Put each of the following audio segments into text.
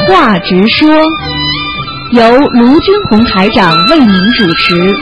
话直说，由卢军红台长为您主持。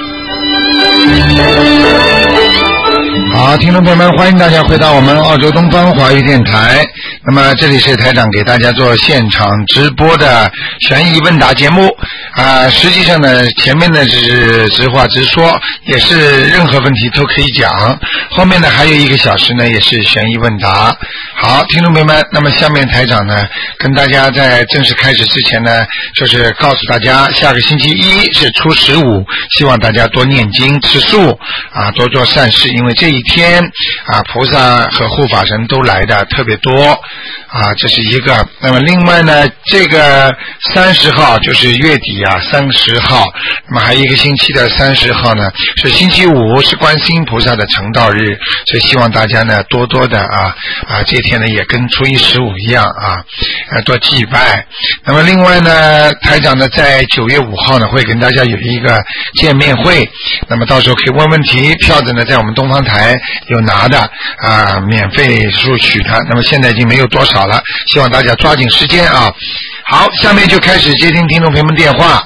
好，听众朋友们，欢迎大家回到我们澳洲东方华语电台。那么这里是台长给大家做现场直播的悬疑问答节目实际上呢，前面呢是直话直说，也是任何问题都可以讲，后面呢还有1个小时呢也是悬疑问答。好，听众朋友们，那么下面台长呢跟大家在正式开始之前呢，就是告诉大家下个星期一是初15，希望大家多念经吃素多做善事，因为这一天菩萨和护法神都来的特别多这是一个。那么另外呢，这个30号就是月底30号，那么还有1个星期的30号呢是星期五，是观世音菩萨的成道日，所以希望大家呢多多的这天呢也跟初一15一样多祭拜。那么另外呢，台长呢在9月5号呢会跟大家有一个见面会，那么到时候可以问问题，票子呢在我们东方台有拿的免费索取的，那么现在已经没有多少了，希望大家抓紧时间好，下面就开始接听听众朋友们电话。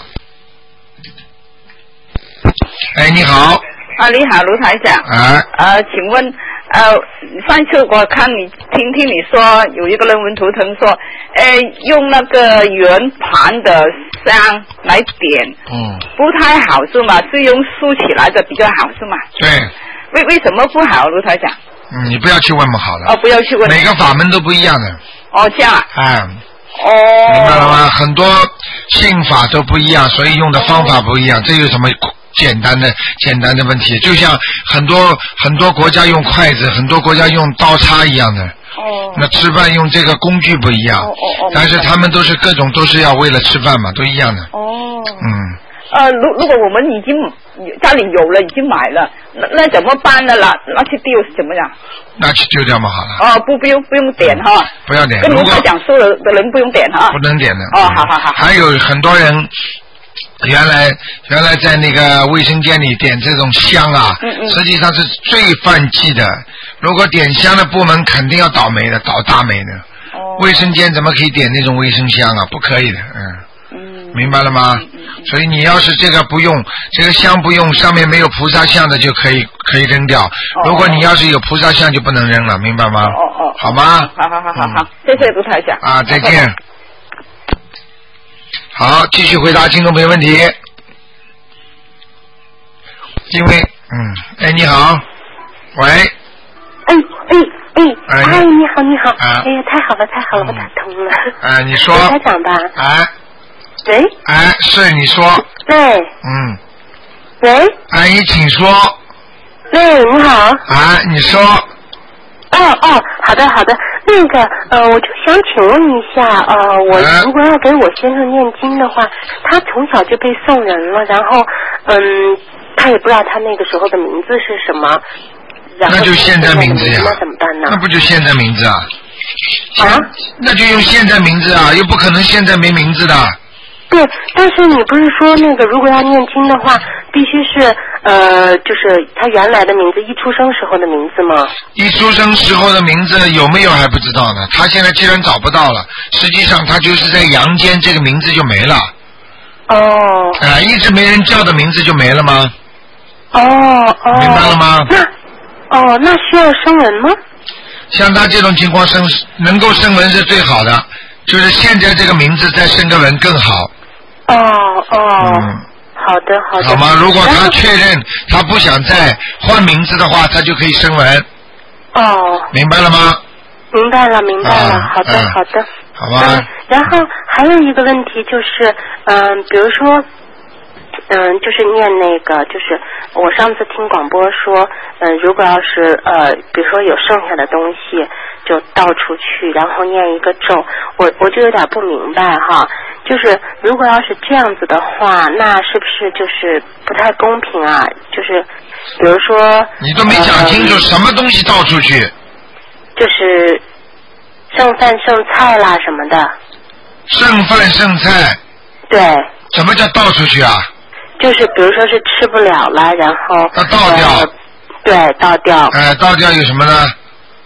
你好。 你好，卢台长。请问上次我看你听你说有一个人文图腾说用那个圆盘的香来点不太好是吗？是用竖起来的比较好是吗？ 对。 为什么不好，卢台长？ 你不要去问嘛，好了。 不要去问。 每个法门都不一样的。 这样明白了吗？很多信法都不一样，所以用的方法不一样，这有什么简单的问题？就像很多国家用筷子，很多国家用刀叉一样的。那吃饭用这个工具不一样。但是他们都是各种都是要为了吃饭嘛，都一样的。 如果我们已经家里有了，已经买了，那怎么办呢？拿去丢是怎么样？拿去丢掉嘛，好了。 不用点不要点。 跟你们讲说的人不用点不能点的。 好。 还有很多人原来在那个卫生间里点这种香实际上是最犯忌的。如果点香的部门肯定要倒霉的，倒大霉的。卫生间怎么可以点那种卫生香不可以的。明白了吗？所以你要是这个不用，这个香不用，上面没有菩萨像的就可以扔掉。如果你要是有菩萨像就不能扔了，明白吗？好吗？ 好，谢谢卢台长。 再见。好，继续回答听众朋友问题。因为你好，喂。 你好。太好了，我打通了。 你说。 台长吧。喂。 是你说。 对。喂。 你请说。 喂，你好。 你说。 好的。那个我就想请问一下我如果要给我先生念经的话，他从小就被送人了，然后他也不知道他那个时候的名字是什么，然后那就现在名字呀。 那怎么办呢？ 那不就现在名字那就用现在名字又不可能现在没名字的。 对，但是你不是说那个如果要念经的话，必须是就是他原来的名字，一出生时候的名字吗？ 一出生时候的名字有没有还不知道呢。他现在既然找不到了，实际上他就是在阳间，这个名字就没了。一直没人叫的名字就没了吗？明白了吗？ 那需要生文吗？ 像他这种情况能够生文是最好的，就是现在这个名字再生个文更好。 好的。 好吗？如果他确认他不想再换名字的话，他就可以生文。明白了吗？ 明白了。好的。 好吧。 然后还有一个问题就是，比如说，就是念那个，就是我上次听广播说，如果要是比如说有剩下的东西，就倒出去，然后念一个咒，我就有点不明白就是如果要是这样子的话，那是不是就是不太公平就是比如说你都没讲清楚什么东西倒出去， 就是剩饭剩菜啦什么的。 剩饭剩菜。 对。 什么叫倒出去就是比如说是吃不了了，然后倒掉。 对，倒掉。 倒掉有什么呢？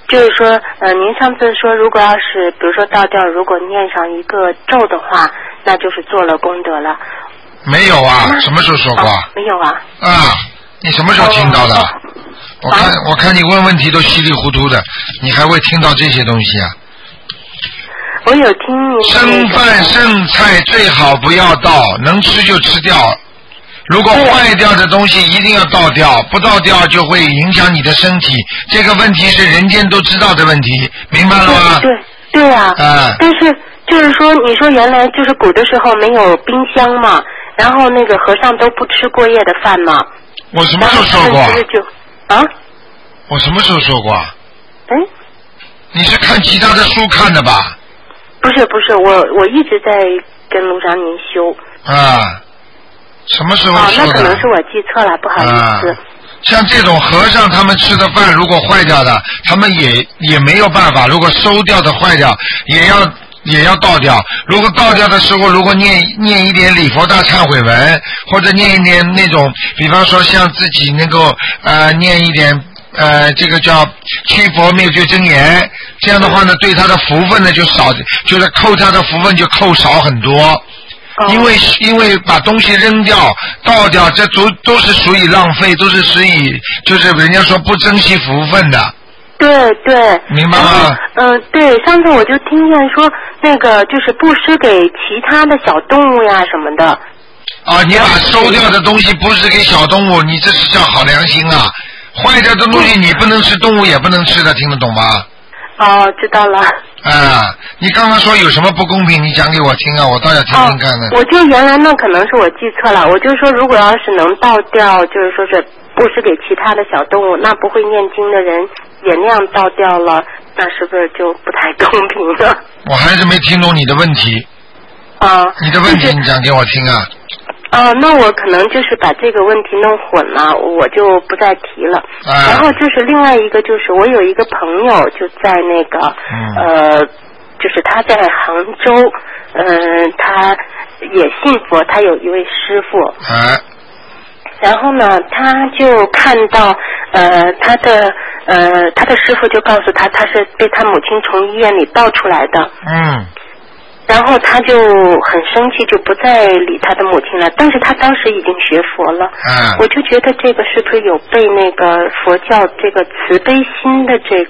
就是说，您上次说，如果要是比如说倒掉，如果念上一个咒的话，那就是做了功德了。 没有啊，什么时候说过？ 没有啊。 啊，你什么时候听到的？我看你问问题都稀里糊涂的，你还会听到这些东西啊？ 我有听你。 剩饭剩菜最好不要倒，能吃就吃掉。如果坏掉的东西一定要倒掉，不倒掉就会影响你的身体。这个问题是人间都知道的问题，明白了吗？ 对啊。但是就是说，你说原来就是古的时候没有冰箱嘛，然后那个和尚都不吃过夜的饭嘛。 我什么时候说过？ 啊？ 我什么时候说过？你是看其他的书看的吧？ 不是，我一直在跟卢长您修。啊。 什么时候说的？ 那可能是我记错了，不好意思。 像这种和尚他们吃的饭如果坏掉的，他们也没有办法，如果收掉的坏掉也要倒掉。如果倒掉的时候，如果念一点礼佛大忏悔文，或者念一点那种，比方说像自己能够念一点这个叫驱佛灭罪真言，这样的话呢，对他的福分呢就少，就是扣他的福分就扣少很多。因为把东西扔掉倒掉，这都是属于浪费，都是属于就是人家说不珍惜福分的。 对， 明白吗？ 对，上次我就听见说那个就是布施给其他的小动物呀什么的。 啊，你把收掉的东西布施给小动物，你这是叫好良心啊！坏掉的东西你不能吃，动物也不能吃的，听得懂吗？ 知道了。 你刚刚说有什么不公平，你讲给我听啊，我倒要听听看呢。 我就原来那可能是我记错了，我就说如果要是能倒掉，就是说是布施给其他的小动物，那不会念经的人也那样倒掉了，那是不是就不太公平了？ 我还是没听懂你的问题。你的问题你讲给我听啊。 那我可能就是把这个问题弄混了，我就不再提了。然后就是另外一个，就是我有一个朋友就在那个就是他在杭州，他也信佛，他有一位师傅。然后呢，他就看到他的师傅就告诉他，他是被他母亲从医院里抱出来的。然后他就很生气，就不再理他的母亲了。但是他当时已经学佛了。我就觉得这个是不是有被那个佛教这个慈悲心的这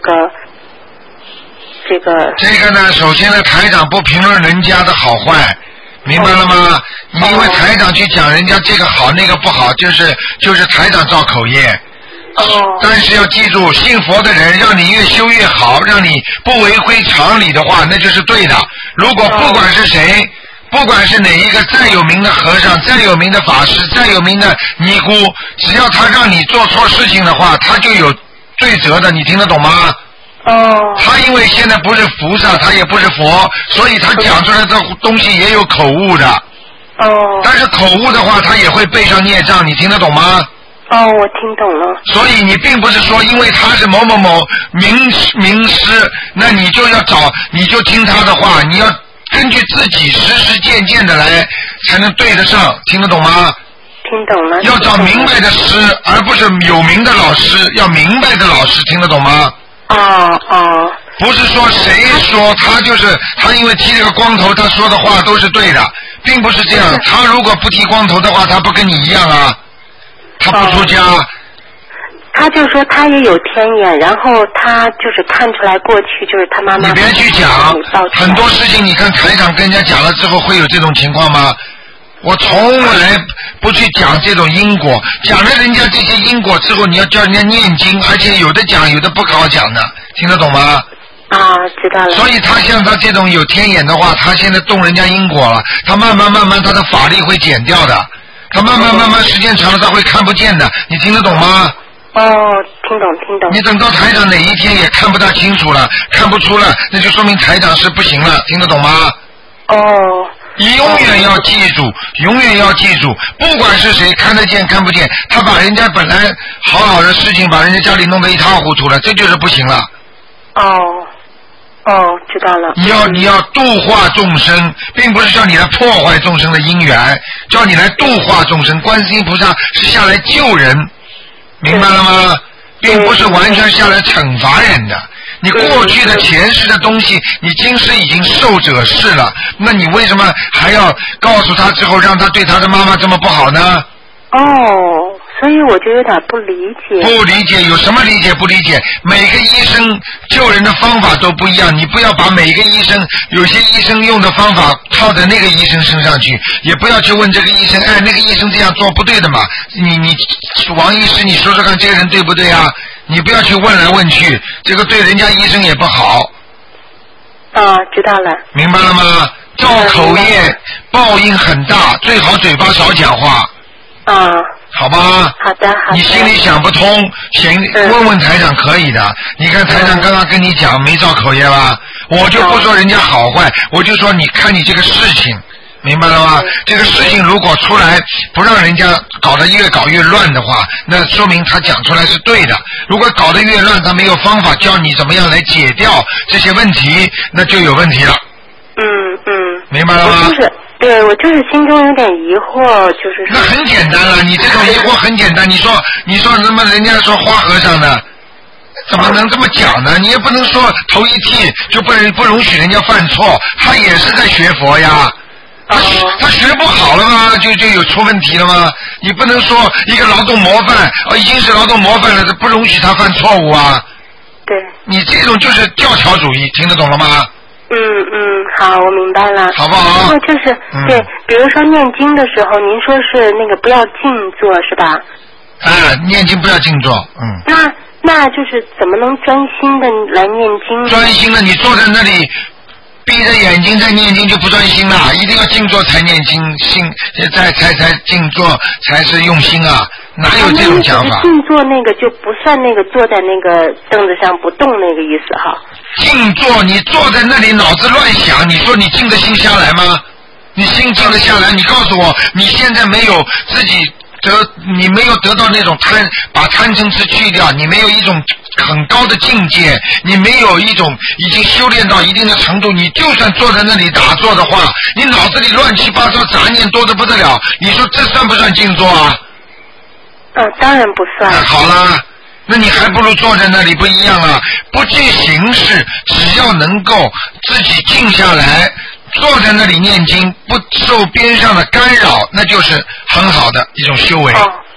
个呢？首先呢，台长不评论人家的好坏，明白了吗？因为台长去讲人家这个好那个不好，就是台长造口业。但是要记住，信佛的人让你越修越好，让你不违规常理的话，那就是对的。如果不管是谁，不管是哪一个再有名的和尚，再有名的法师，再有名的尼姑，只要他让你做错事情的话，他就有罪责的，你听得懂吗？他因为现在不是菩萨，他也不是佛，所以他讲出来的东西也有口误的。但是口误的话，他也会背上孽障，你听得懂吗？ 我听懂了。所以你并不是说因为他是某某某名师，那你就要你就听他的话，你要根据自己实践的来，才能对得上，听得懂吗？ 听懂了。 要找明白的师，而不是有名的老师，要明白的老师，听得懂吗？不是说谁说他因为剃这个光头，他说的话都是对的，并不是这样。他如果不剃光头的话，他不跟你一样啊。他不出家， 他就说他也有天眼，然后他就是看出来过去就是他妈妈。 你别去讲，很多事情你看台长跟人家讲了之后会有这种情况吗？我从来不去讲这种因果，讲了人家这些因果之后，你要叫人家念经，而且有的讲，有的不好讲的，听得懂吗？ 知道了。 所以他像他这种有天眼的话，他现在动人家因果了，他慢慢他的法力会减掉的。他慢慢时间长了他会看不见的，你听得懂吗？ 听懂。 你等到台长哪一天也看不大清楚了，看不出了，那就说明台长是不行了，听得懂吗？你永远要记住，不管是谁看得见看不见，他把人家本来好的事情把人家家里弄得一塌糊涂了，这就是不行了。 知道了。 你要度化众生，并不是叫你来破坏众生的因缘，叫你来度化众生。观世音菩萨是下来救人，明白了吗？并不是完全下来惩罚人的。 你过去的前世的东西，你今世已经受者是了，那你为什么还要告诉他之后让他对他的妈妈这么不好呢？ 所以我就有点不理解。 不理解有什么理解不理解？每个医生救人的方法都不一样，你不要把每个医生，有些医生用的方法套在那个医生身上去，也不要去问这个医生，那个医生这样做不对的嘛。你王医师，你说说看，这个人对不对啊？你不要去问来问去，这个对人家医生也不好。 知道了。 明白了吗？造口业报应很大，最好嘴巴少讲话。好吧。 好的。 你心里想不通，问问台长可以的。你看台长刚刚跟你讲没造口业吧？我就不说人家好坏，我就说你看你这个事情，明白了吗？这个事情如果出来不让人家搞得越搞越乱的话，那说明他讲出来是对的。如果搞得越乱，他没有方法教你怎么样来解掉这些问题，那就有问题了。明白了吗？ 我就是心中有点疑惑，就是说。那很简单了，你这种疑惑很简单。你说什么？人家说花和尚呢，怎么能这么讲呢？你也不能说头一剃就不容许人家犯错，他也是在学佛呀。他学不好了吗？就有出问题了吗？你不能说一个劳动模范，已经是劳动模范了，不容许他犯错误啊。 对。 你这种就是教条主义，听得懂了吗？ 好，我明白了。 好不好？ 然后就是对，比如说念经的时候，您说是那个不要静坐是吧？ 念经不要静坐。 那就是怎么能专心的来念经呢？ 专心的，你坐在那里闭着眼睛在念经就不专心了，一定要静坐才念经，才静坐才是用心啊，哪有这种讲法？ 静坐那个就不算那个坐在那个凳子上不动那个意思哈。 静坐，你坐在那里脑子乱想，你说你静得心下来吗？你心静得下来？你告诉我，你现在没有自己你没有得到那种把贪嗔痴去掉，你没有一种很高的境界，你没有一种已经修炼到一定的程度，你就算坐在那里打坐的话，你脑子里乱七八糟杂念多得不得了，你说这算不算静坐啊？ 当然不算。 好啦，那你还不如坐在那里，不一样啊！不计形式，只要能够自己静下来，坐在那里念经，不受边上的干扰，那就是很好的一种修为。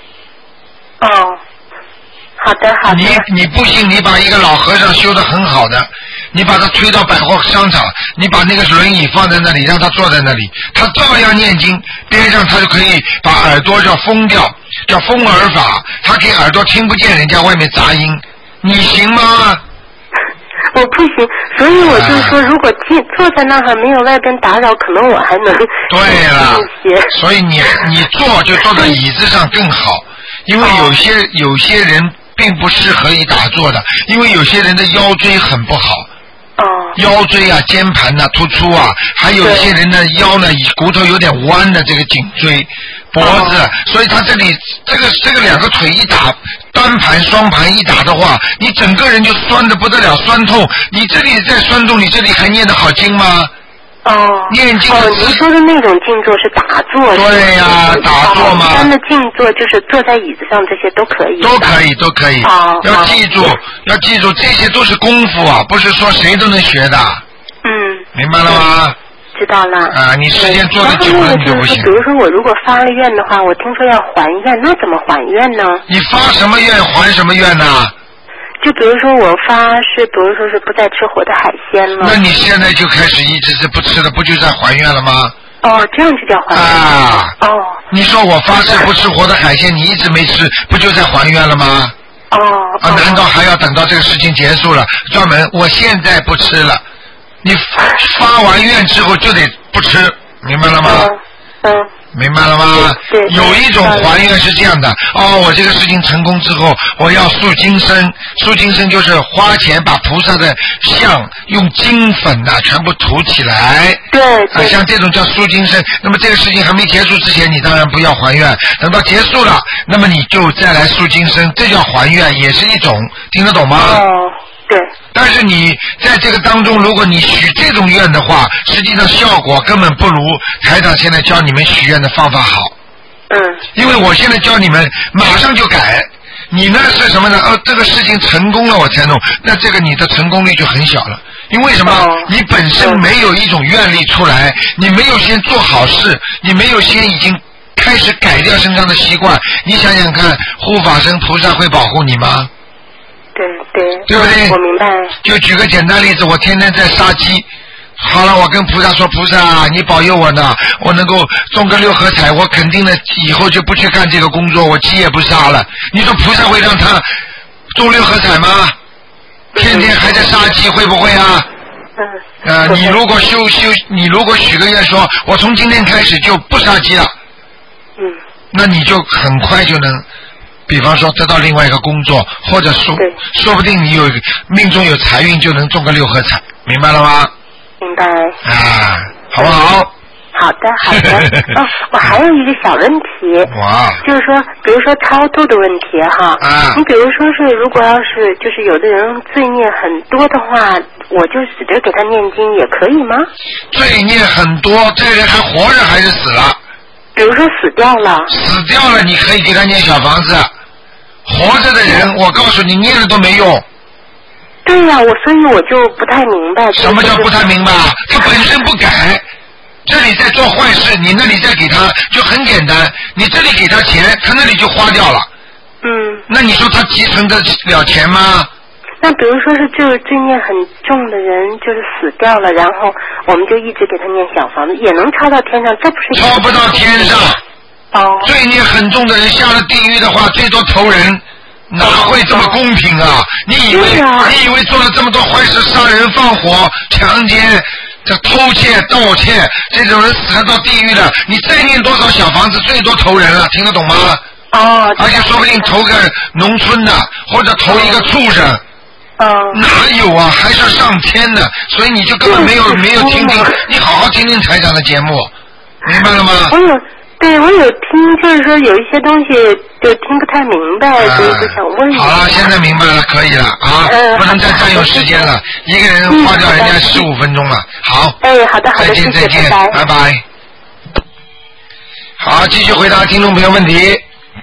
好的。 你不信，你把一个老和尚修得很好的，你把他推到百货商场，你把那个轮椅放在那里，让他坐在那里，他照样念经，边上他就可以把耳朵叫封掉，叫封耳法，他给耳朵听不见人家外面杂音，你行吗？ 我不行，所以我就说，如果坐在那儿没有外边打扰，可能我还能对了，所以你坐就坐在椅子上更好，因为有些人并不适合于打坐的，因为有些人的腰椎很不好。腰椎啊、肩盘啊突出啊，还有一些人的腰呢骨头有点弯的这个颈椎、脖子，所以他这里这个两个腿一打，单盘双盘一打的话，你整个人就酸得不得了，酸痛。你这里在酸痛，你这里还念得好经吗？念经您说的那种静坐是打坐。 对呀，打坐嘛。 一般的静坐就是坐在椅子上，这些都可以。 都可以。要记住，这些都是功夫啊，不是说谁都能学的。明白了吗？ 知道了。 你时间做的久了你就不行。 比如说我如果发了愿的话，我听说要还愿，那怎么还愿呢？ 你发什么愿还什么愿呢？ 就比如说我发是，比如说是不再吃活的海鲜了。 那你现在就开始一直是不吃了，不就在还愿了吗？ 这样就叫还愿。 你说我发誓不吃活的海鲜，你一直没吃，不就在还愿了吗？难道还要等到这个事情结束了，专门我现在不吃了？你发完愿之后就得不吃，明白了吗？明白了吗？有一种还愿是这样的，我这个事情成功之后，我要塑金身，塑金身就是花钱把菩萨的像用金粉全部涂起来。 对。 像这种叫塑金身。那么这个事情还没结束之前，你当然不要还愿，等到结束了，那么你就再来塑金身，这叫还愿，也是一种，听得懂吗？ 对。 但是你在这个当中，如果你许这种愿的话，实际上效果根本不如台长现在教你们许愿的方法好。因为我现在教你们马上就改， 你呢是什么呢？这个事情成功了我才弄，那这个你的成功率就很小了。因为什么？你本身没有一种愿力出来，你没有先做好事，你没有先已经开始改掉身上的习惯。你想想看，护法神菩萨会保护你吗？ 对对， 对不对？ 我明白。 就举个简单例子，我天天在杀鸡。好了，我跟菩萨说，菩萨你保佑我呢，我能够中个6合彩，我肯定的以后就不去干这个工作，我鸡也不杀了。你说菩萨会让他中6合彩吗？天天还在杀鸡，会不会啊？你如果你如果许个愿说，我从今天开始就不杀鸡了，那你就很快就能，比方说得到另外一个工作，或者说不定你有命中有财运，就能中个6合彩，明白了吗？ 明白。 好不好？ 好的，好的。我还有一个小问题。 哇。 就是说，比如说超度的问题哈。你比如说是，如果要是就是有的人罪孽很多的话，我就死着给他念经也可以吗？ 罪孽很多，这个人还活着还是死了？ 比如说死掉了。 死掉了，你可以给他念小房子。活着的人，我告诉你，念了都没用。 对呀，所以我就不太明白。 什么叫不太明白？他本身不改，这里在做坏事，你那里再给他，就很简单。你这里给他钱，他那里就花掉了。那你说他继承得了钱吗？ 那比如说是就是罪孽很重的人，就是死掉了，然后我们就一直给他念小房子，也能超到天上，这不是？ 超不到天上。罪孽很重的人下了地狱的话，最多投人。哪会这么公平啊？你以为做了这么多坏事，杀人放火、强奸、这偷窃、盗窃，这种人死了到地狱了，你再念多少小房子，最多投人了，听得懂吗？而且说不定投个农村的，或者投一个畜生。哪有啊？还是上天呢？所以你就根本没有听听，你好好听听台长的节目，明白了吗？ 对，我有听，就是说有一些东西就听不太明白，所以就想问一下。 好了，现在明白了，可以了啊，不能再占用时间了，一个人花掉人家15分钟了。好。 好的， 再见，拜拜。好，继续回答听众朋友问题。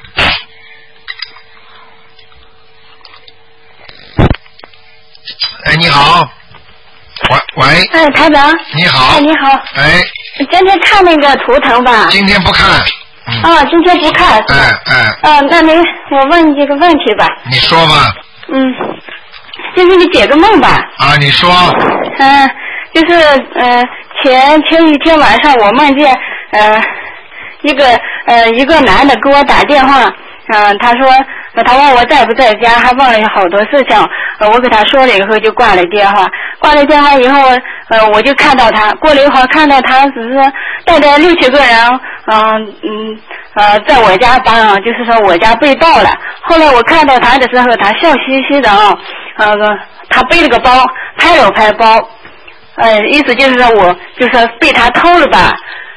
你好。喂。 台长。 你好。 你好。今天看那个图腾吧。 今天不看。 今天不看。那我问你这个问题吧。 你说吧。 就是你解个梦吧。 你说。 就是前一天晚上我梦见一个男的给我打电话，他说他问我在不在家，还问了好多事情，我给他说了以后就挂了电话。挂了电话以后，我就看到他，过了一会儿看到他只是带着6、7个人，在我家就是说我家被盗了。后来我看到他的时候，他笑嘻嘻的他背了个包，拍了拍包，意思就是说我就是被他偷了吧。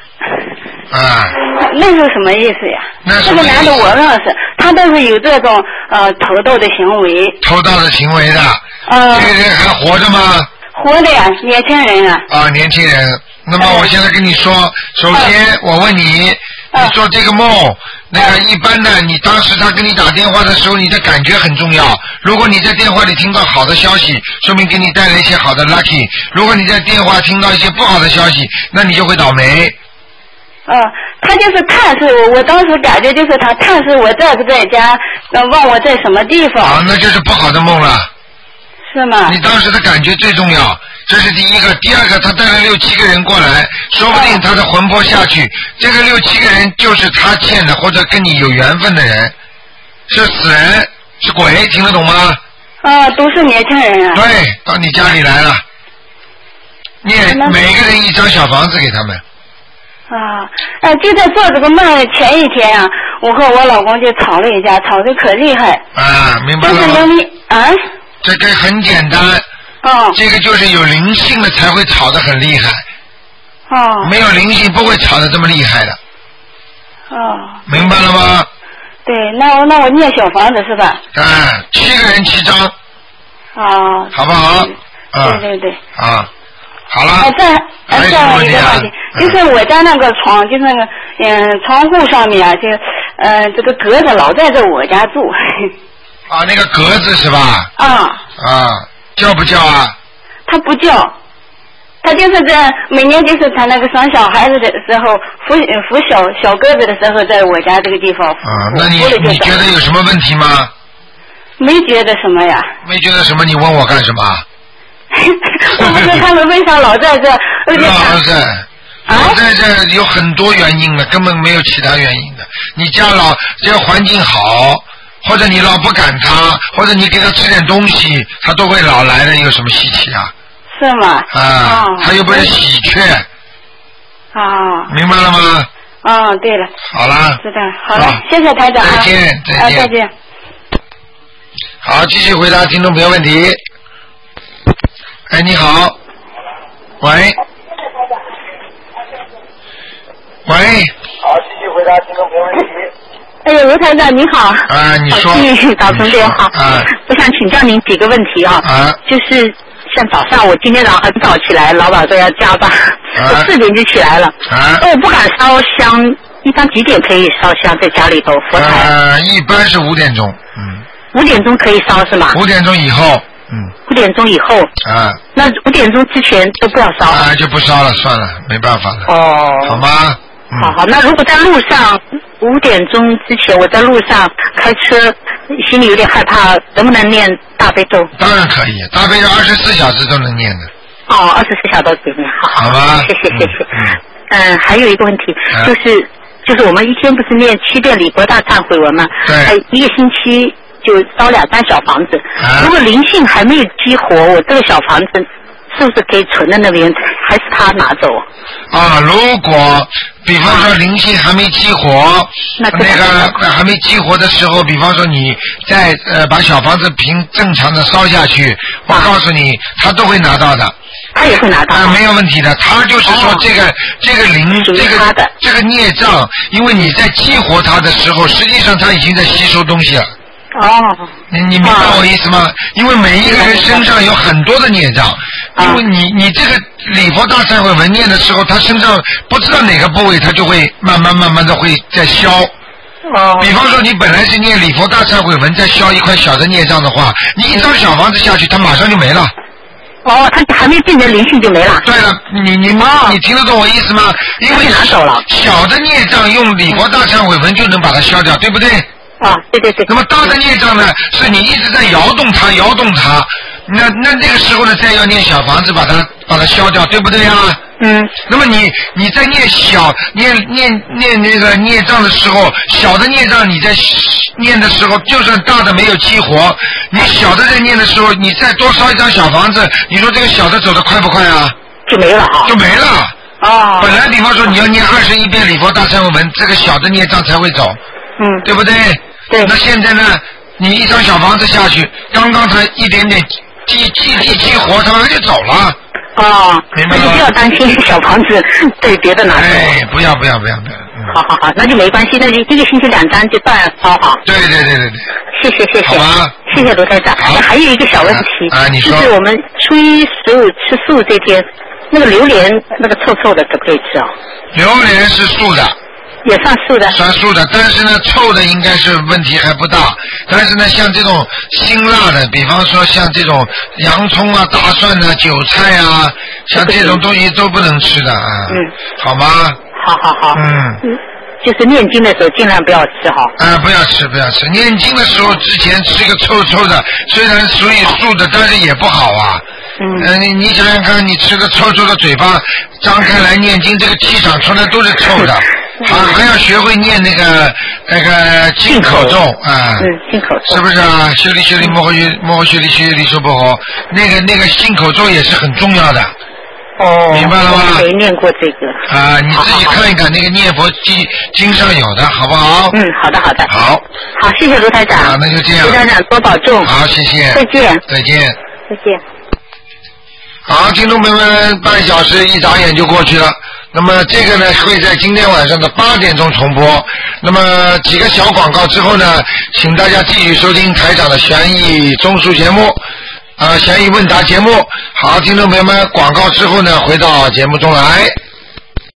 那是什么意思呀？这个男的我认识，他都是有这种偷盗的行为。 偷盗的行为的。这个人还活着吗？ 活的呀，年轻人啊。 年轻人。那么我现在跟你说，首先我问你，你做这个梦，那个一般的，你当时他跟你打电话的时候，你的感觉很重要。如果你在电话里听到好的消息，说明给你带来一些好的 lucky； 如果你在电话听到一些不好的消息，那你就会倒霉。 他就是探视我当时感觉就是他探视我在不在家，问我在什么地方。 那就是不好的梦了。 是吗？ 你当时的感觉最重要，这是第一个。第二个，他带了6、7个人过来，说不定他的魂魄下去，这个6、7个人就是他欠的，或者跟你有缘分的人，是死人，是鬼，听得懂吗？ 都是年轻人啊。 对，到你家里来了，念每个人1张小房子给他们。 就在做这个梦前一天啊，我和我老公就吵了一架，吵得可厉害。 明白了吗？ 就是因为这个很简单。这个就是有灵性的才会吵得很厉害。没有灵性不会吵得这么厉害的。明白了吗？ 对，那我念小房子是吧 ？7个人7张。好不好？ 对。 好了。 再一个问题，就是我家那个床，就是那个窗户上面啊，就这个鸽子老在这我家住。 啊，那个格子是吧？ 啊， 叫不叫啊？ 他不叫，他就是在每年就是他那个生小孩子的时候扶小个子的时候，在我家这个地方。 那你觉得有什么问题吗？ 没觉得什么呀。 没觉得什么？你问我干什么？ 我不知道他们为啥老在这。 老在这有很多原因的，根本没有其他原因的。你家这个环境好，或者你老不赶他，或者你给他吃点东西，他都会老来的，有什么稀奇啊？ 是吗？ 他又不是喜鹊。明白了吗？ 对了。 好了。 知道，好了，谢谢台长。 再见。 再见。 好，继续回答听众朋友问题。哎，你好。喂。喂。好，继续回答听众朋友问题。 哎呦，卢台长你好。 你说。 好幸运打通电话。我想请教您几个问题啊。就是像早上，我今天早上很早起来，老板说要加班，我4点就起来了。我不敢烧香，一般几点可以烧香在家里头佛台？ 一般是5点钟。 5点钟可以烧是吗 ？5点钟以后。 5点钟以后。那5点钟之前都不要烧。 就不烧了，算了，没办法了。好吗？ 好，那如果在路上5点钟之前，我在路上开车，心里有点害怕，能不能念大悲咒？ 当然可以，大悲咒24小时都能念的。 24小时都可以念，好吧。 谢谢。还有一个问题，就是我们一天不是念7遍礼佛大忏悔文吗？ 对。 一个星期就烧2张小房子。如果灵性还没有激活，我这个小房子是不是可以存在那边，还是他拿走？ 如果比方说灵性还没激活，那个还没激活的时候，比方说你再把小房子凭正常的烧下去，我告诉你，他都会拿到的。 他也会拿到。 没有问题的，他就是说这个灵这个孽障，因为你在激活它的时候，实际上他已经在吸收东西了。你明白我意思吗？因为每一个人身上有很多的孽障，因为你这个礼佛大忏悔文念的时候，他身上不知道哪个部位，他就会慢慢的会在消。比方说你本来是念礼佛大忏悔文，再消一块小的孽障的话，你一张小房子下去，它马上就没了。 他还没变成灵性就没了。 对了，你听得懂我意思吗？因为拿走了小的孽障用礼佛大忏悔文就能把它消掉，对不对？ 对。 那么大的孽障呢，是你一直在摇动它，那这个时候呢，再要念小房子把它消掉，对不对啊？那么你在念那个孽障的时候，小的孽障你在念的时候，就算大的没有激活，你小的在念的时候，你再多烧一张小房子，你说这个小的走得快不快啊？ 就没了。 本来比方说你要念21遍礼佛大忏悔文，这个小的孽障才会走。对不对？ 对。 那现在呢？你一张小房子下去，刚刚它一点点激活，它马上就走了。明白吗？ 你不要担心小房子对别的拿走。 不要。 好，那就没关系，那就一个星期2张就照样烧好。 对。 谢谢。 好吧。 谢谢卢台长。还有一个小问题， 你说。 就是我们初一15吃素这天，那个榴莲那个臭的可不可以吃啊？ 榴莲是素的。 也算素的， 但是呢，臭的应该是问题还不大。但是呢，像这种辛辣的，比方说像这种洋葱啊、大蒜啊、韭菜啊，像这种东西都不能吃的啊。好吗？ 好。就是念经的时候尽量不要吃哈。 不要吃。念经的时候之前吃个臭的，虽然属于素的，但是也不好啊。你想想看，你吃个臭的嘴巴张开来念经，这个气场出来都是臭的。还要学会念那个进口咒进口咒是不是啊？修理摩诃修理修理说不好，那个进口咒也是很重要的。明白了吗？ 我没念过这个。 你自己看一看那个念佛经上有的，好不好？ 好的。 好， 谢谢卢台长。 那就这样。 卢台长多保重。 好，谢谢。 再见。 好，听众朋友们，半小时一眨眼就过去了。那么这个呢会在今天晚上的8点钟重播。那么几个小广告之后呢，请大家继续收听台长的悬疑综述节目，悬疑问答节目。好，听众朋友们，广告之后呢，回到节目中来。